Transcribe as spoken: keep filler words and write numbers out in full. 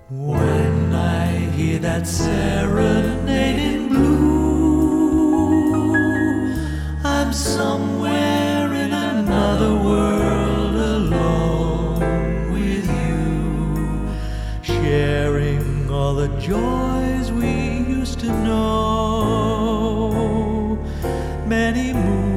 When I hear that serenade in blue, I'm somewhere in another world alone with you, sharing all the joys we used to know. Many moons